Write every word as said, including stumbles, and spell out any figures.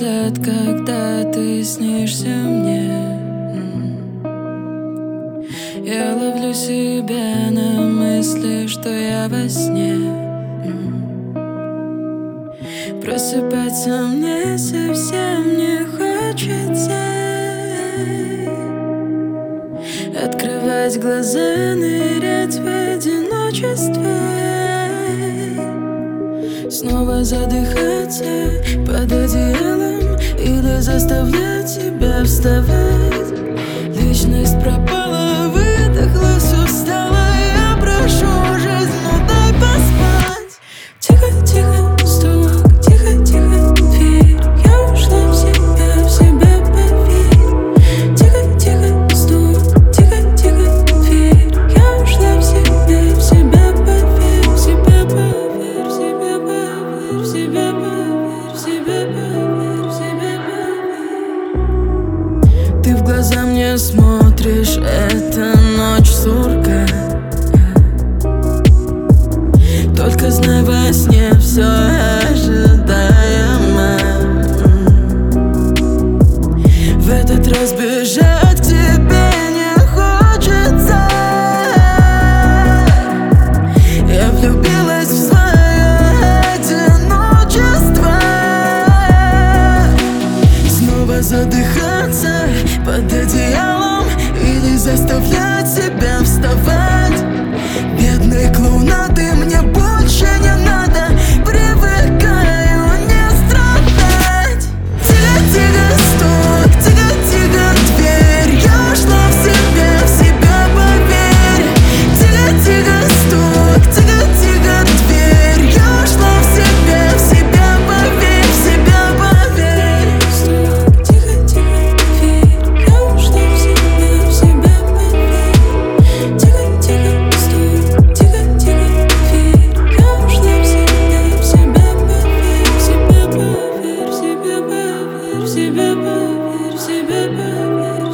лет, когда ты снишься мне. Я ловлю себя на мысли, что я во сне. Просыпаться мне совсем не хочется. Открывать глаза, нырять в одиночестве. Снова задыхаться под одеялом или заставлять себя вставать. Личность пропала, выдохлась, устала. Я прошу жизнь, ну дай поспать. Тихо-тихо стук, тихо-тихо дверь. Я ушла в себя, в себя поверь. Тихо-тихо стук, тихо-тихо дверь. Я ушла в себя, в себя поверь. В себя поверь, в себя поверь. В себя поверь, в себя поверь. В себя поверь. Ты в глаза мне смотришь, это ночь сурка. Только знай, во сне все ожидаемо. В этот раз бежать к тебе не хочется. Я влюбилась в свое одиночество. Снова задыхаться под одеялом или заставлять себя вставать. Бедной клоунады мне больше не надо. Привыкаю не страдать. Тихо-тихо стук, тихо-тихо дверь. Я ушла в себя, в себя поверь. Тихо-тихо стук, тихо-тихо дверь. Я ушла в себя, в себя поверь. В себя поверь. Стук, тихо-тихо дверь. Я ушла в себя, в себя поверь. Тихо-тихо стук, тихо-тихо дверь. Я ушла в себя, в себя поверь. В себя поверь, в себя поверь. В себя поверь, в себя поверь.